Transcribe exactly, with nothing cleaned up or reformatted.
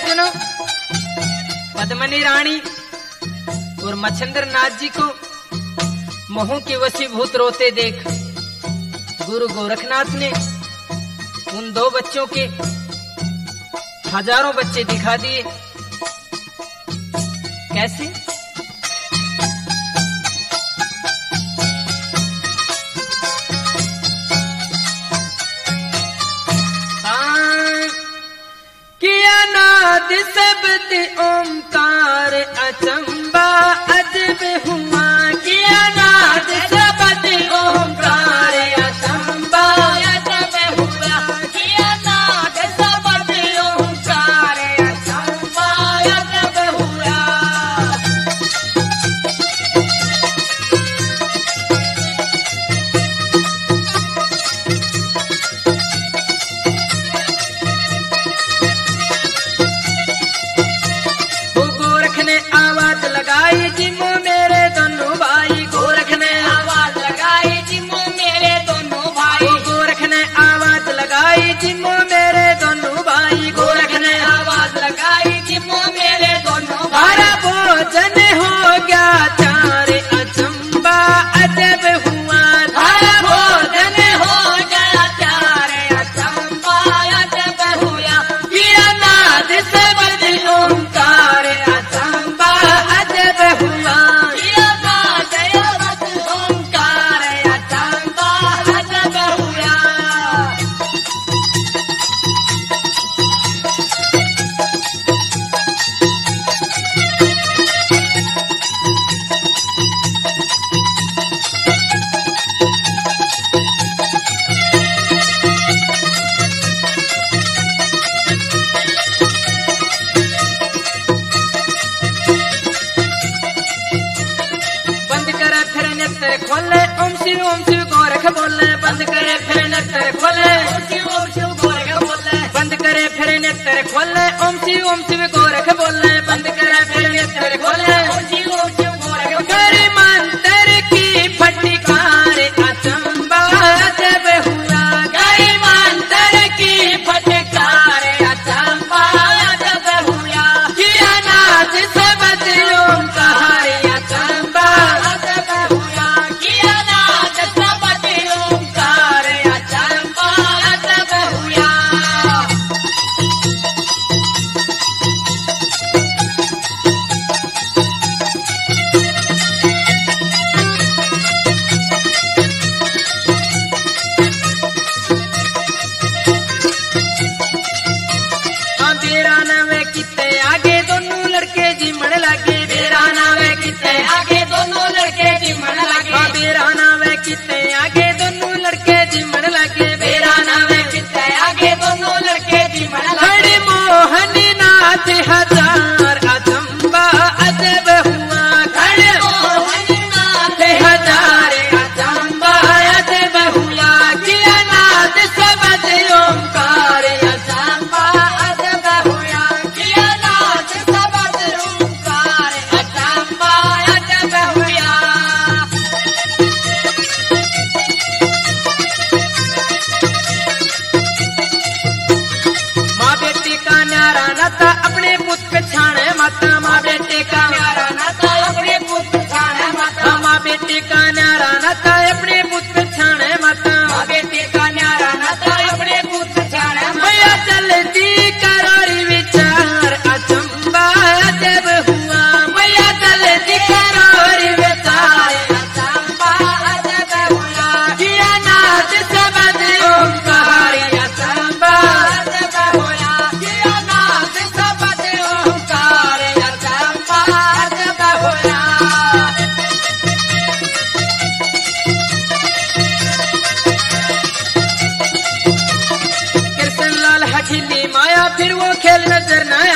सुनो, पद्मनी रानी और मच्छिंद्र नाथ जी को मोह के वशीभूत रोते देख गुरु गोरखनाथ ने उन दो बच्चों के हजारों बच्चे दिखा दिए। कैसे? किया नाद शब्द ओंकार अचंबा अजब हुआ, किया नाद शब्द ओंकार अचंबा अजब हुआ, किया नाद शब्द ओंकार अचंबा अजब हुआ। जिम्मो मेरे दोनों भाई, गोरख ने आवाज लगाई जिम्मो मेरे दोनों भाई, गोरख ने आवाज लगाई जिम्मो मेरे दोनों भाई, गोरख ने आवाज लगाई जिम्मो मेरे दोनों भाई। भोजन हो गया चार अचंबा अजब हुआ, धारा भोजन हो गया चार अचंबा अजब हुआ, किया नाद शब्द ओंकार अचंबा अजब हुआ, किया नाद शब्द ओंकार अचंबा अजब हुआ। बंद करे फिर नेत्र खोले ओम शिव ओम शिव गोरख बोले, बंद करे फिर नेत्र खोले ओम शिव ओम शिव गोरख बोले, बंद करे फिर नेत्र खोले ओम शिव ओम शिव गोरख बोले, बंद करे फिर नेत्र खोले ओम शिव ओम शिव गोरख बोले। मंत्र की फटकार अचंबा अजब हुआ, गई मंत्र की फटकार अचंबा अजब हुआ, किया नाद शब्द ओंकार अचंबा अजब हुआ, किया नाद शब्द ओंकार अचंबा अजब हुआ। बेरा नवे किते आगे दोनों लड़के जिमण लगे, बेरा नवे किते आगे दोनों लड़के जिमण लगे, बेरा नवे किते आगे दोनों लड़के जिमण लगे, बेरा नवे किते आगे दोनों लड़के जिमण लगे। मोहनी नाथ हजार अचंबा अजब हुआ, खड़े मोहनी नाथ हजार अचंबा अजब हुआ, किया नाद शब्द ओंकार अचंबा अजब हुआ, किया नाद शब्द ओंकार अचंबा अजब हुआ। माँ बेटी का न्यारा नाता अपने पुत पे छाने माता, माँ बेटी का न्यारा नाता अपने पुत पे छाने माता, माँ बेटी का न्यारा नाता अपने पुत पे छाने माता, माँ बेटी का न्यारा नाता अपने पुत पे छाने माता। भैया चलती करारी विचार अचंबा अजब हुआ, भैया चलती करारी विचार अचंबा अजब हुआ, किया नाद शब्द ओंकार अचंबा अजब हुआ, किया नाद शब्द ओंकार अचंबा अजब हुआ। कृष्ण लाल हठीली माया फिर वो खेल नजर न